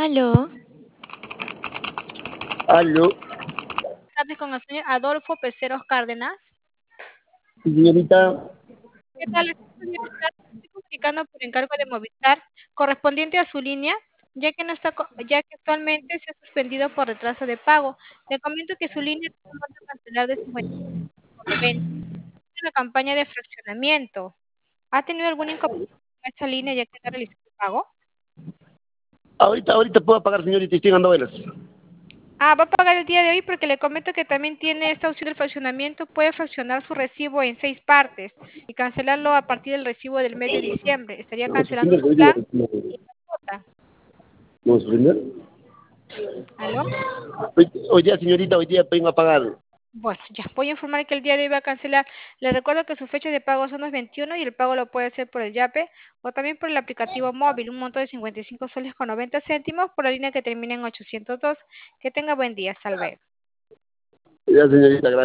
Aló, Aló, Tardes con el señor Adolfo Peceros Cárdenas. sí, señorita. ¿Qué tal? Estoy comunicando por encargo de Movistar correspondiente a su línea, ya que no está, ya que actualmente se ha suspendido por retraso de pago. Le comento que su línea tiene un monto a cancelar de 50,90. Es una campaña de fraccionamiento. ¿Ha tenido algún inconveniente con esta línea ya que no realizó el pago? Ahorita puedo pagar, señorita, estoy dando velas. Va a pagar el día de hoy porque le comento que también tiene esta opción del fraccionamiento. Puede fraccionar su recibo en 6 partes y cancelarlo a partir del recibo del mes de diciembre. Estaría ¿Vamos a cancelando suspender su hoy día? plan y la cuota. ¿Vamos a suspender? ¿Aló? Hoy día, señorita, hoy día vengo a pagar. Bueno, ya voy a informar que el día de hoy va a cancelar. Le recuerdo que su fecha de pago son los 21 y el pago lo puede hacer por el Yape o también por el aplicativo móvil, un monto de 55 soles con 90 céntimos por la línea que termina en 802. Que tenga buen día. Hasta luego. Ya, señorita, gracias.